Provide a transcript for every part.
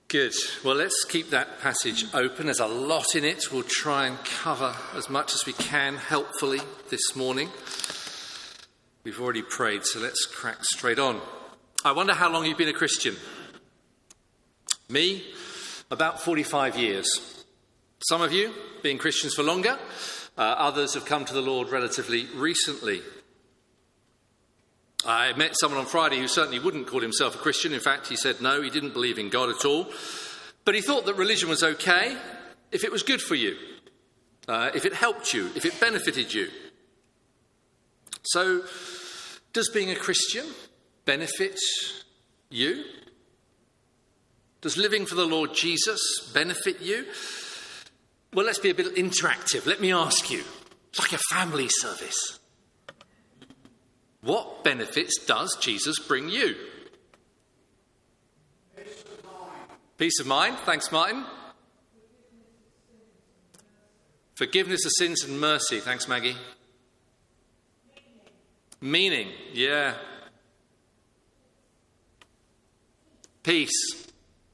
Good. Well, let's keep that passage open. There's a lot in it. We'll try and cover as much as we can helpfully this morning. We've already prayed, so let's crack straight on. I wonder how long you've been a Christian. Me, about 45 years. Some of you being Christians for longer. Others have come to the Lord relatively recently. I met someone on Friday who certainly wouldn't call himself a Christian. In fact, he said no, he didn't believe in God at all. But he thought that religion was okay if it was good for you, if it helped you, if it benefited you. So, does being a Christian benefit you? Does living for the Lord Jesus benefit you? Well, let's be a bit interactive. Let me ask you, it's like a family service. What benefits does Jesus bring you? Peace of mind. Peace of mind. Thanks, Martin. Forgiveness of sins and mercy. Thanks, Maggie. Meaning. Yeah. Peace.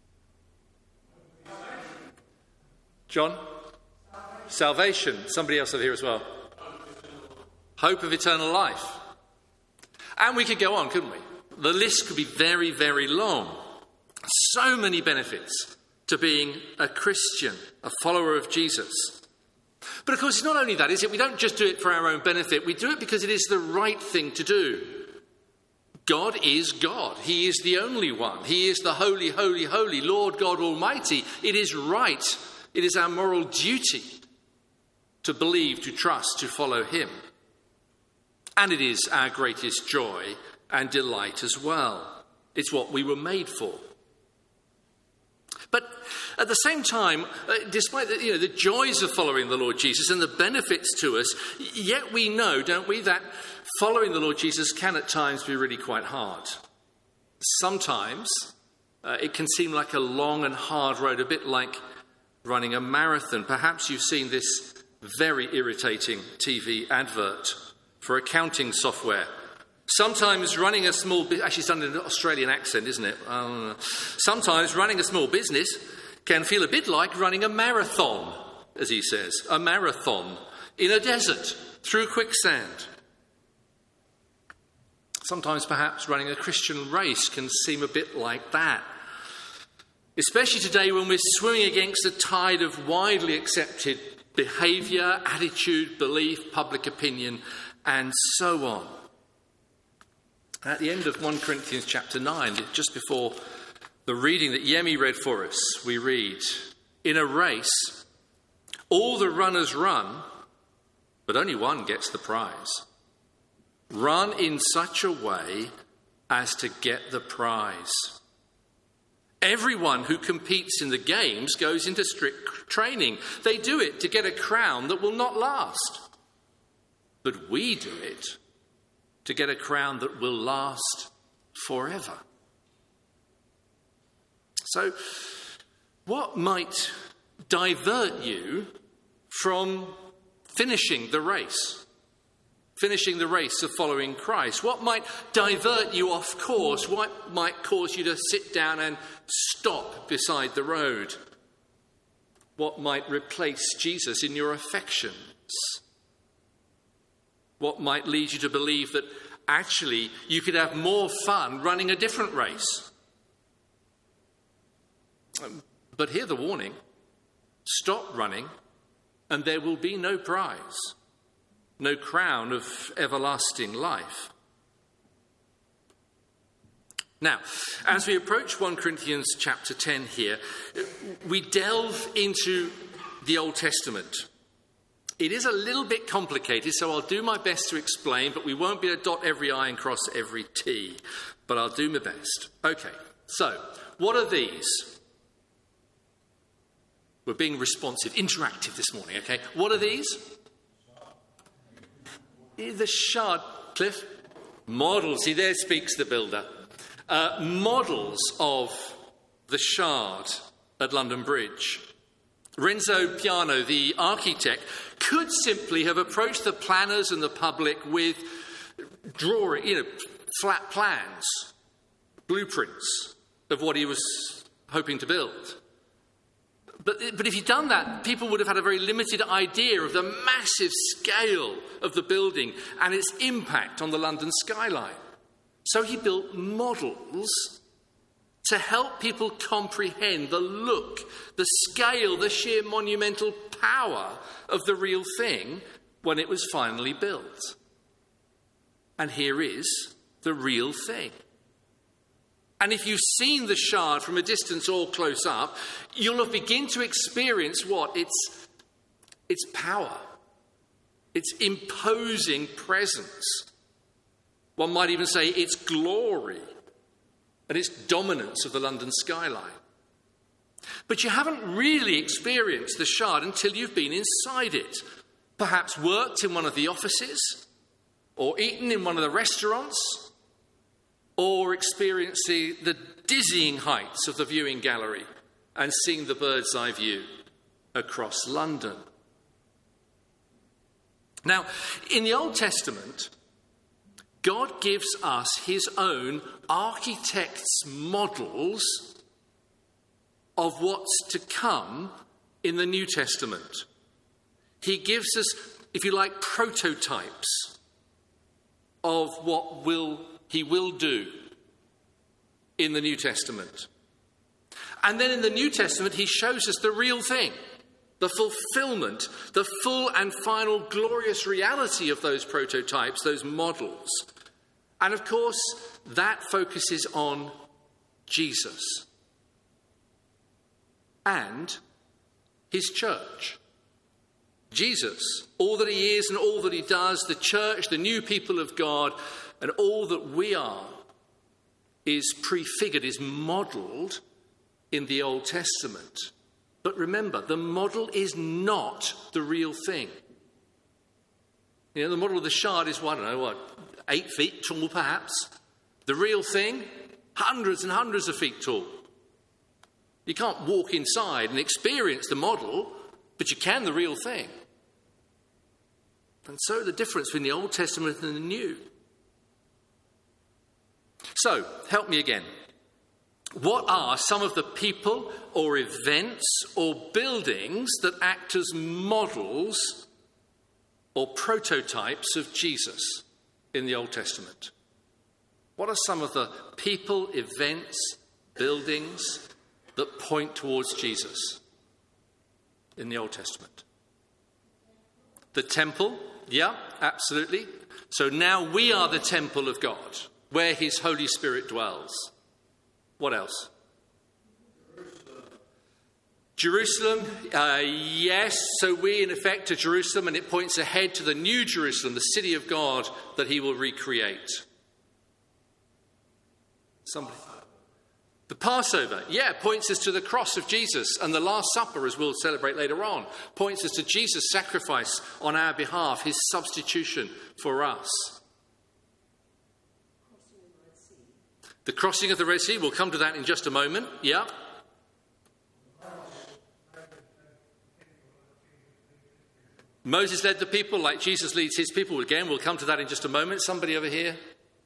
John? Salvation. Somebody else over here as well. Hope of eternal life. And we could go on, couldn't we? The list could be very, very long. So many benefits to being a Christian, a follower of Jesus. But of course, it's not only that, is it? We don't just do it for our own benefit. We do it because it is the right thing to do. God is God. He is the only one. He is the holy, holy, holy Lord God Almighty. It is right. It is our moral duty to believe, to trust, to follow him. And it is our greatest joy and delight as well. It's what we were made for. But at the same time, despite the joys of following the Lord Jesus and the benefits to us, yet we know, don't we, that following the Lord Jesus can at times be really quite hard. Sometimes it can seem like a long and hard road, a bit like running a marathon. Perhaps you've seen this very irritating TV advert for accounting software. Sometimes running a small business, actually it's done in an Australian accent, isn't it? Sometimes running a small business can feel a bit like running a marathon, as he says, a marathon in a desert through quicksand. Sometimes perhaps running a Christian race can seem a bit like that. Especially today when we're swimming against the tide of widely accepted behaviour, attitude, belief, public opinion, and so on. At the end of 1 Corinthians chapter 9, just before the reading that Yemi read for us, we read, "In a race, all the runners run, but only one gets the prize. Run in such a way as to get the prize. Everyone who competes in the games goes into strict training. They do it to get a crown that will not last. But we do it to get a crown that will last forever." So, what might divert you from finishing the race of following Christ? What might divert you off course? What might cause you to sit down and stop beside the road? What might replace Jesus in your affections? What might lead you to believe that actually you could have more fun running a different race? But hear the warning. Stop running and there will be no prize, no crown of everlasting life. Now, as we approach 1 Corinthians chapter 10 here, we delve into the Old Testament. It is a little bit complicated, so I'll do my best to explain, but we won't be able to dot every I and cross every T, but I'll do my best. Okay, so what are these? We're being responsive, interactive this morning, okay? What are these? The shard, Cliff. Models, see there speaks the builder. Models of the shard at London Bridge. Renzo Piano, the architect, could simply have approached the planners and the public with flat plans, blueprints of what he was hoping to build. But if he'd done that, people would have had a very limited idea of the massive scale of the building and its impact on the London skyline. So he built models to help people comprehend the look, the scale, the sheer monumental power of the real thing when it was finally built. And here is the real thing. And if you've seen the Shard from a distance or close up, you'll have begun to experience what? Its power, its imposing presence. One might even say its glory and its dominance of the London skyline. But you haven't really experienced the Shard until you've been inside it. Perhaps worked in one of the offices, or eaten in one of the restaurants, or experiencing the dizzying heights of the viewing gallery and seeing the bird's eye view across London. Now, in the Old Testament, God gives us his own architect's models of what's to come in the New Testament. He gives us, if you like, prototypes of what he will do in the New Testament. And then in the New Testament, he shows us the real thing, the fulfillment, the full and final glorious reality of those prototypes, those models. And of course, that focuses on Jesus and his church. Jesus, all that he is and all that he does, the church, the new people of God, and all that we are is prefigured, is modelled in the Old Testament. But remember, the model is not the real thing. You know, the model of the Shard is, 8 feet tall perhaps. The real thing, hundreds and hundreds of feet tall. You can't walk inside and experience the model, but you can the real thing. And so the difference between the Old Testament and the New. So, help me again. What are some of the people or events or buildings that act as models or prototypes of Jesus in the Old Testament? What are some of the people, events, buildings that point towards Jesus in the Old Testament? The temple, yeah, absolutely. So now we are the temple of God, where his Holy Spirit dwells. What else? Jerusalem, yes. So we, in effect, are Jerusalem, and it points ahead to the new Jerusalem, the city of God that he will recreate. Somebody. The Passover, yeah, points us to the cross of Jesus, and the Last Supper, as we'll celebrate later on, points us to Jesus' sacrifice on our behalf, his substitution for us. The crossing of the Red Sea, we'll come to that in just a moment, yeah. Moses led the people like Jesus leads his people. Again, we'll come to that in just a moment. Somebody over here?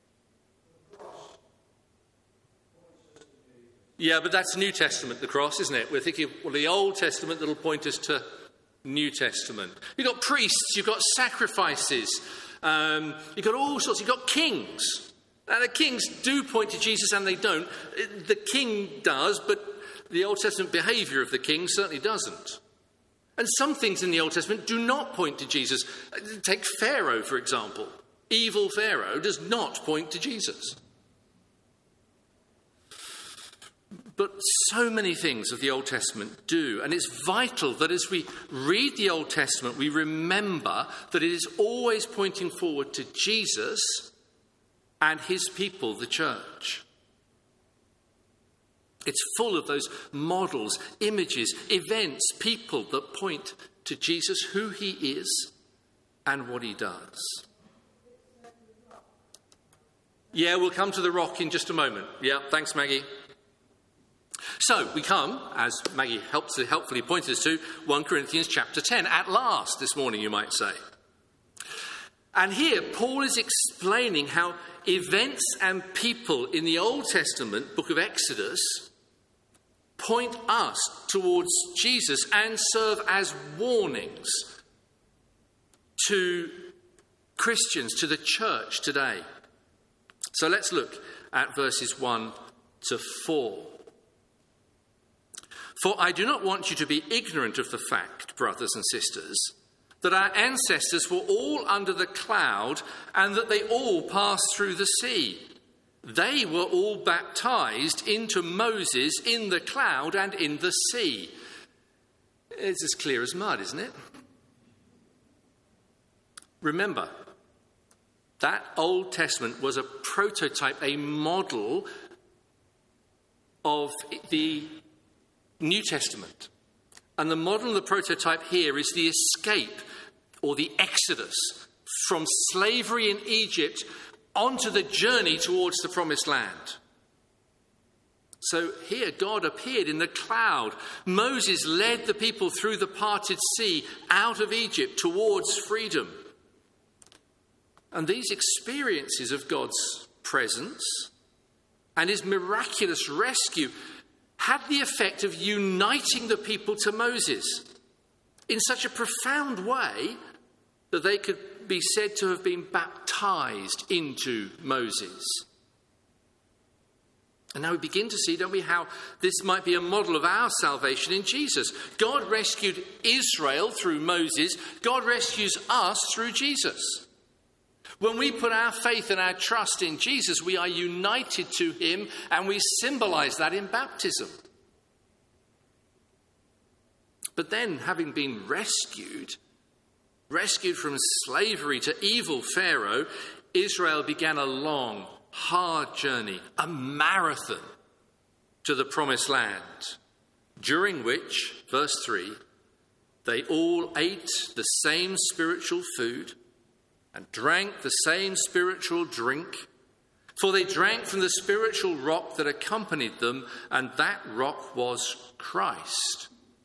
Yeah, but that's New Testament, the cross, isn't it? We're thinking, well, the Old Testament that'll point us to New Testament. You've got priests, you've got sacrifices, you've got all sorts, you've got kings. Now, the kings do point to Jesus and they don't. The king does, but the Old Testament behaviour of the king certainly doesn't. And some things in the Old Testament do not point to Jesus. Take Pharaoh, for example. Evil Pharaoh does not point to Jesus. But so many things of the Old Testament do. And it's vital that as we read the Old Testament, we remember that it is always pointing forward to Jesus and his people, the church. It's full of those models, images, events, people that point to Jesus, who he is and what he does. Yeah, we'll come to the rock in just a moment. Yeah, thanks, Maggie. So we come, as Maggie helpfully pointed us to, 1 Corinthians chapter 10, at last this morning, you might say. And here, Paul is explaining how events and people in the Old Testament, book of Exodus, point us towards Jesus and serve as warnings to Christians, to the church today. So let's look at verses 1 to 4. For I do not want you to be ignorant of the fact, brothers and sisters, that our ancestors were all under the cloud and that they all passed through the sea. They were all baptized into Moses in the cloud and in the sea. It's as clear as mud, isn't it? Remember, that Old Testament was a prototype, a model of the New Testament. And the model and the prototype here is the escape or the exodus from slavery in Egypt onto the journey towards the promised land. So here God appeared in the cloud. Moses led the people through the parted sea out of Egypt towards freedom. And these experiences of God's presence and his miraculous rescue had the effect of uniting the people to Moses in such a profound way that they could be said to have been baptized into Moses. And now we begin to see, don't we, how this might be a model of our salvation in Jesus. God rescued Israel through Moses. God rescues us through Jesus. When we put our faith and our trust in Jesus, we are united to him, and we symbolize that in baptism. But then, having been rescued from slavery to evil Pharaoh, Israel began a long, hard journey, a marathon to the promised land, during which, verse 3, they all ate the same spiritual food and drank the same spiritual drink, for they drank from the spiritual rock that accompanied them, and that rock was Christ.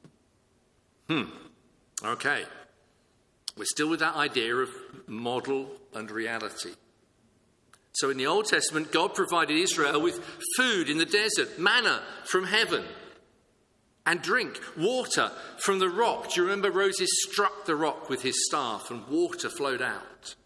Okay. We're still with that idea of model and reality. So in the Old Testament, God provided Israel with food in the desert, manna from heaven, and drink, water from the rock. Do you remember Moses struck the rock with his staff and water flowed out?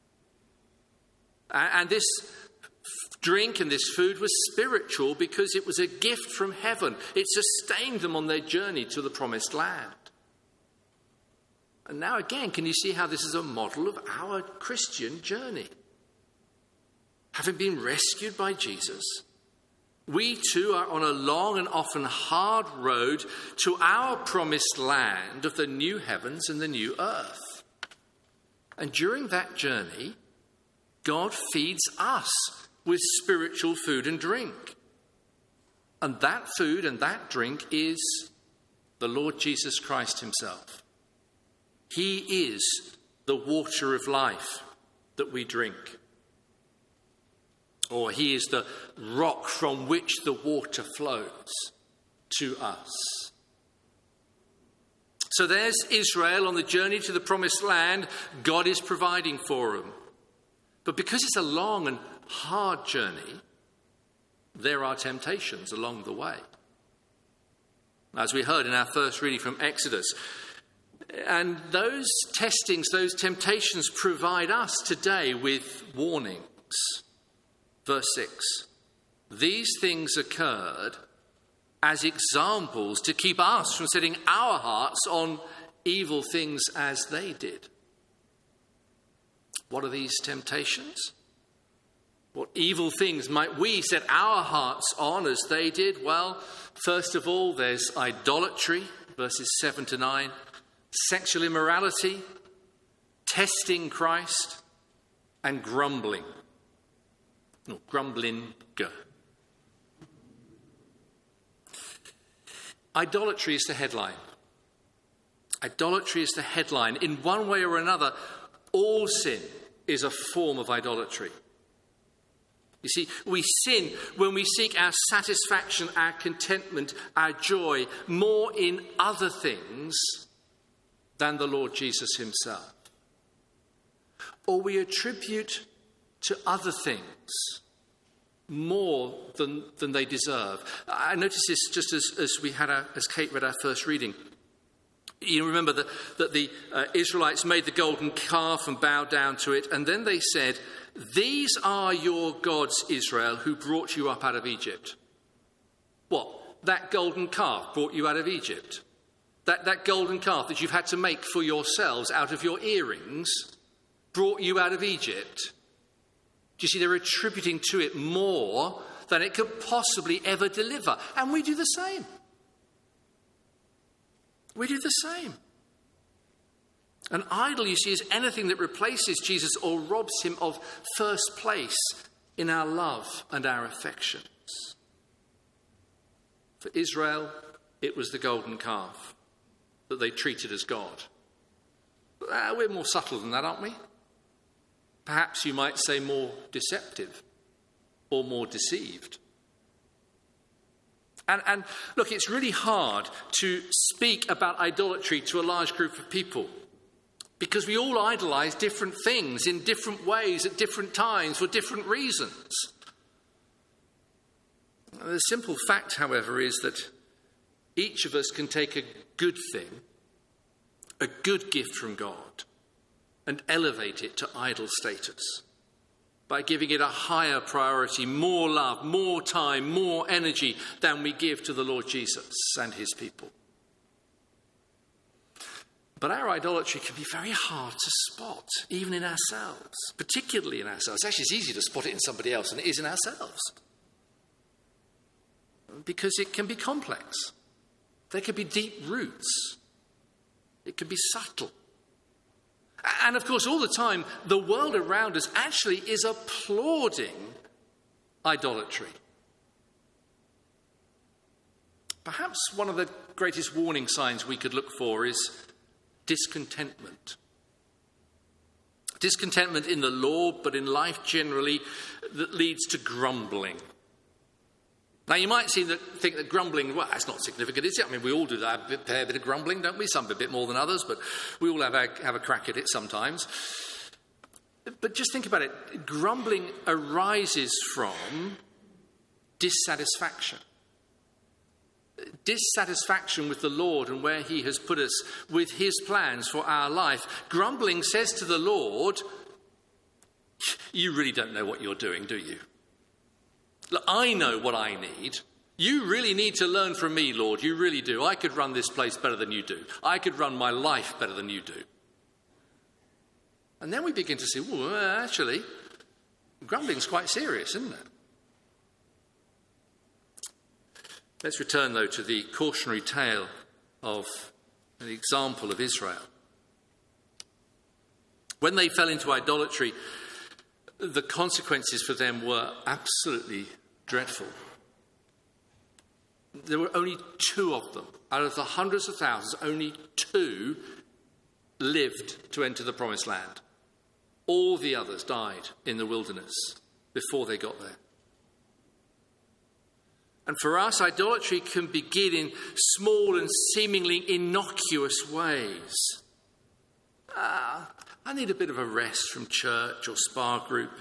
And this drink and this food was spiritual because it was a gift from heaven. It sustained them on their journey to the promised land. And now again, can you see how this is a model of our Christian journey? Having been rescued by Jesus, we too are on a long and often hard road to our promised land of the new heavens and the new earth. And during that journey, God feeds us with spiritual food and drink. And that food and that drink is the Lord Jesus Christ himself. He is the water of life that we drink. Or he is the rock from which the water flows to us. So there's Israel on the journey to the promised land. God is providing for them. But because it's a long and hard journey, there are temptations along the way. As we heard in our first reading from Exodus. And those testings, those temptations provide us today with warnings. Verse 6, these things occurred as examples to keep us from setting our hearts on evil things as they did. What are these temptations? What evil things might we set our hearts on as they did? Well, first of all, there's idolatry, verses 7 to 9, sexual immorality, testing Christ, and grumbling. No, grumbling. Idolatry is the headline. Idolatry is the headline. In one way or another, all sin is a form of idolatry. You see, we sin when we seek our satisfaction, our contentment, our joy more in other things than the Lord Jesus himself. Or we attribute to other things more than they deserve. I noticed this just as Kate read our first reading. You remember that the Israelites made the golden calf and bowed down to it, and then they said, "These are your gods, Israel, who brought you up out of Egypt." What? That golden calf brought you out of Egypt? That golden calf that you've had to make for yourselves out of your earrings brought you out of Egypt? Do you see, they're attributing to it more than it could possibly ever deliver. And we do the same. We do the same. An idol, you see, is anything that replaces Jesus or robs him of first place in our love and our affections. For Israel, it was the golden calf that they treated as God. We're more subtle than that, aren't we? Perhaps you might say more deceptive or more deceived. And look, it's really hard to speak about idolatry to a large group of people because we all idolize different things in different ways at different times for different reasons. The simple fact, however, is that each of us can take a good thing, a good gift from God, and elevate it to idol status by giving it a higher priority, more love, more time, more energy than we give to the Lord Jesus and his people. But our idolatry can be very hard to spot, even in ourselves, particularly in ourselves. Actually, it's easier to spot it in somebody else than it is in ourselves, because it can be complex. There can be deep roots. It can be subtle. And of course, all the time, the world around us actually is applauding idolatry. Perhaps one of the greatest warning signs we could look for is discontentment. Discontentment in the Lord, but in life generally, that leads to grumbling. Now, you might think that grumbling, well, that's not significant, is it? I mean, we all do that, a fair bit of grumbling, don't we? Some a bit more than others, but we all have a crack at it sometimes. But just think about it. Grumbling arises from dissatisfaction. Dissatisfaction with the Lord and where he has put us, with his plans for our life. Grumbling says to the Lord, "You really don't know what you're doing, do you? Look, I know what I need. You really need to learn from me, Lord. You really do. I could run this place better than you do. I could run my life better than you do." And then we begin to see, well, actually, grumbling's quite serious, isn't it? Let's return, though, to the cautionary tale of the example of Israel. When they fell into idolatry, the consequences for them were absolutely dreadful. There were only 2 of them. Out of the hundreds of thousands, only 2 lived to enter the promised land. All the others died in the wilderness before they got there. And for us, idolatry can begin in small and seemingly innocuous ways. I need a bit of a rest from church or spa group.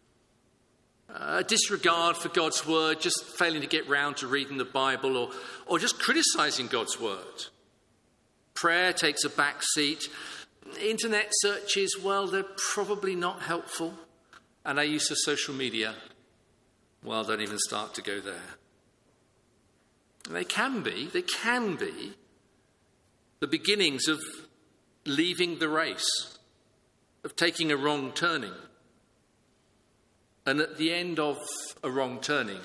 A disregard for God's word, just failing to get round to reading the Bible, or just criticising God's word. Prayer takes a back seat. Internet searches, well, they're probably not helpful. And our use of social media, well, don't even start to go there. And they can be the beginnings of leaving the race, of taking a wrong turning. And at the end of a wrong turning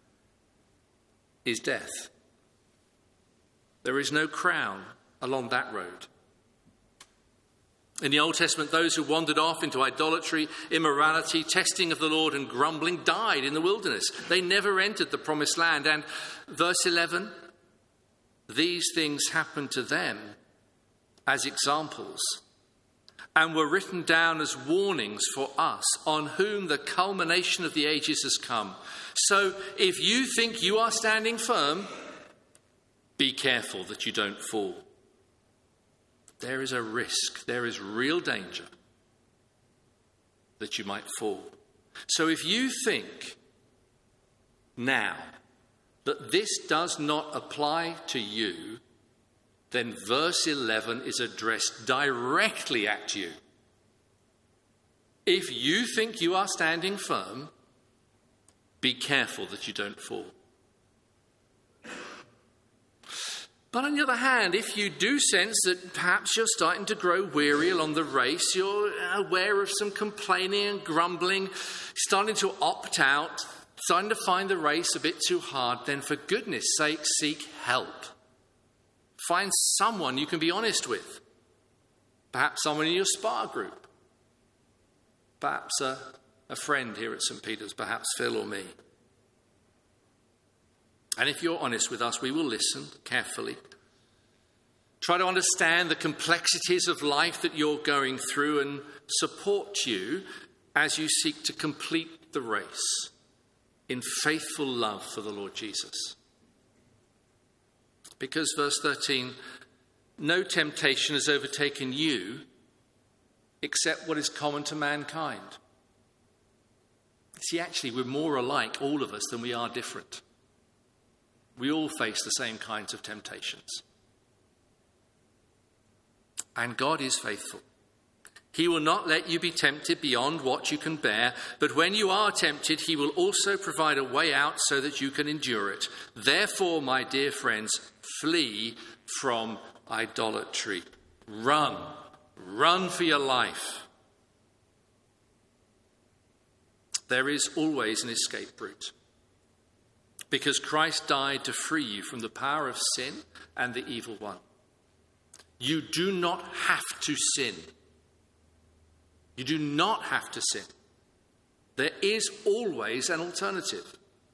is death. There is no crown along that road. In the Old Testament, those who wandered off into idolatry, immorality, testing of the Lord and grumbling died in the wilderness. They never entered the promised land. And verse 11, these things happened to them as examples and were written down as warnings for us, on whom the culmination of the ages has come. So if you think you are standing firm, be careful that you don't fall. There is a risk, there is real danger that you might fall. So if you think now that this does not apply to you, then verse 11 is addressed directly at you. If you think you are standing firm, be careful that you don't fall. But on the other hand, if you do sense that perhaps you're starting to grow weary along the race, you're aware of some complaining and grumbling, starting to opt out, starting to find the race a bit too hard, then for goodness sake, seek help. Find someone you can be honest with. Perhaps someone in your SPA group. Perhaps a friend here at St. Peter's, perhaps Phil or me. And if you're honest with us, we will listen carefully. Try to understand the complexities of life that you're going through and support you as you seek to complete the race in faithful love for the Lord Jesus. Because, verse 13, no temptation has overtaken you except what is common to mankind. See, actually, we're more alike, all of us, than we are different. We all face the same kinds of temptations. And God is faithful. He will not let you be tempted beyond what you can bear, but when you are tempted, he will also provide a way out so that you can endure it. Therefore, my dear friends, flee from idolatry. Run for your life. There is always an escape route, because Christ died to free you from the power of sin and the evil one. You do not have to sin. You do not have to sin. There is always an alternative.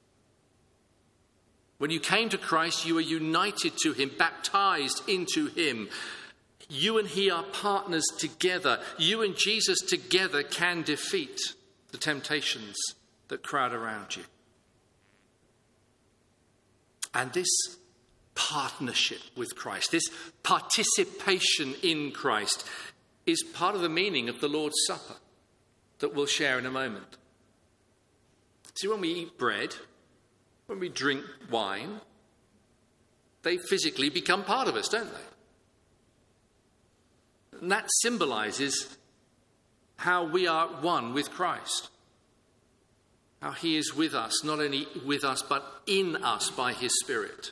When you came to Christ, you were united to him, baptized into him. You and he are partners together. You and Jesus together can defeat the temptations that crowd around you. And this partnership with Christ, this participation in Christ, is part of the meaning of the Lord's Supper that we'll share in a moment. See, when we eat bread, when we drink wine, they physically become part of us, don't they? And that symbolizes how we are one with Christ. How he is with us, not only with us, but in us by his Spirit.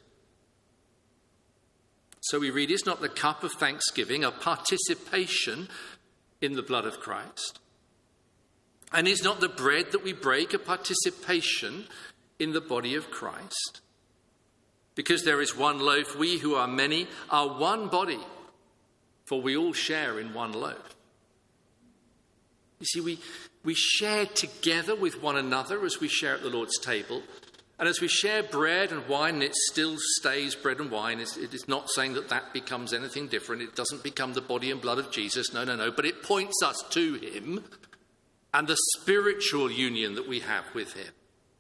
So we read, is not the cup of thanksgiving a participation in the blood of Christ? And is not the bread that we break a participation in the body of Christ? Because there is one loaf, we who are many are one body, for we all share in one loaf. You see, we share together with one another as we share at the Lord's table. And as we share bread and wine, and it still stays bread and wine. It is not saying that becomes anything different. It doesn't become the body and blood of Jesus. No. But it points us to him and the spiritual union that we have with him.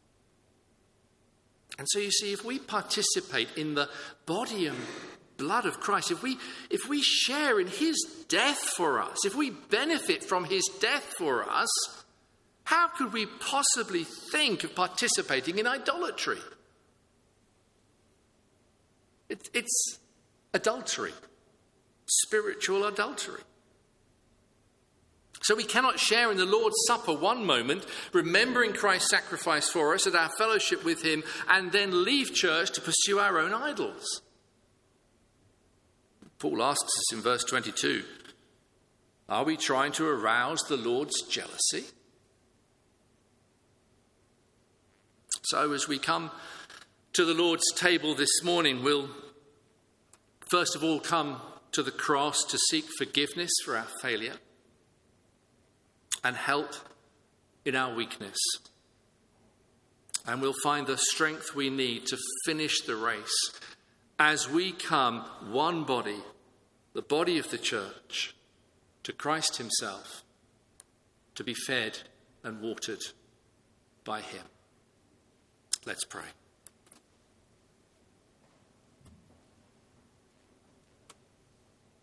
And so you see, if we participate in the body and blood of Christ, if we share in his death for us, if we benefit from his death for us, how could we possibly think of participating in idolatry? It's adultery, spiritual adultery. So we cannot share in the Lord's Supper one moment, remembering Christ's sacrifice for us at our fellowship with him, and then leave church to pursue our own idols. Paul asks us in verse 22, are we trying to arouse the Lord's jealousy? So as we come to the Lord's table this morning, we'll first of all come to the cross to seek forgiveness for our failure and help in our weakness. And we'll find the strength we need to finish the race as we come one body, the body of the church, to Christ himself, to be fed and watered by him. Let's pray.